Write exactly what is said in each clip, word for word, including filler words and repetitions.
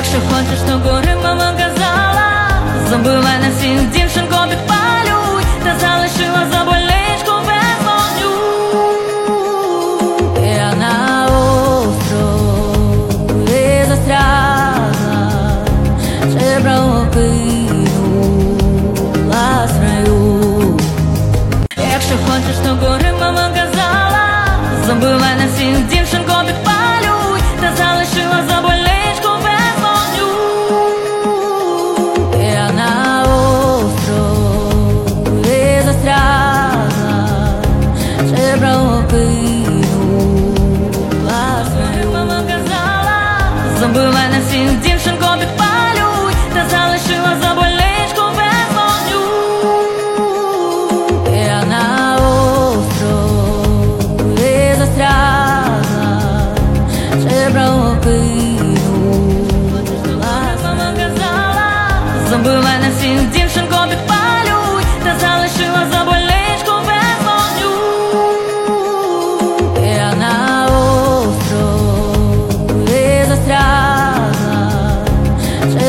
Якщо хочеш, то гори, мама казала, забивай на всіх дівчинко підпалюй, та залишила за больничку без вогню. Я на острові застрягла, чи прокинулась в раю. Якщо хочеш, то гори, мама казала, забивай на всіх дівчинко підпалюй, та залишила за больничку без вогню. Я на острові застрягла, чи прокинулась в раю. Мама казала, забивай на всіх дівчинко підпалюй, та залишила за больничку без вогню. Я на острові застрягла, чи прокинулась. Мама казала, забивай на всіх дівчинко підпалюй, та залишила за больничку без вогню. Я на острові застрягла, чи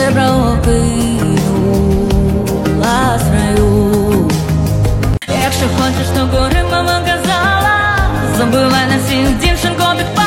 прокинулась в раю. Якщо хочеш, то гори, мама казала, забивай на всіх дівчинко підпалюй.